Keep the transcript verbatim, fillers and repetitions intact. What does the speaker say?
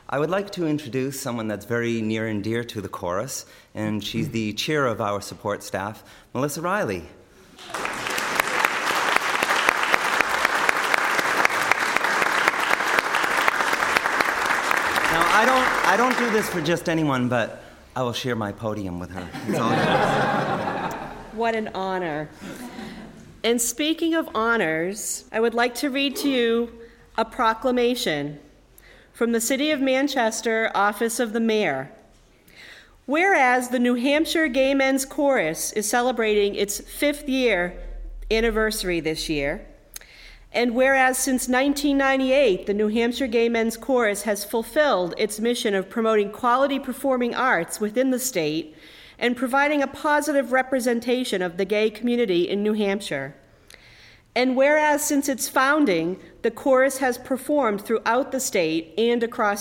I would like to introduce someone that's very near and dear to the chorus, and she's the chair of our support staff, Melissa Riley. Now, I don't, I don't do this for just anyone, but I will share my podium with her. It's all yours. What an honor. And speaking of honors, I would like to read to you a proclamation from the City of Manchester, Office of the Mayor. Whereas the New Hampshire Gay Men's Chorus is celebrating its fifth year anniversary this year, and whereas since nineteen ninety-eight, the New Hampshire Gay Men's Chorus has fulfilled its mission of promoting quality performing arts within the state and providing a positive representation of the gay community in New Hampshire. And whereas since its founding, the chorus has performed throughout the state and across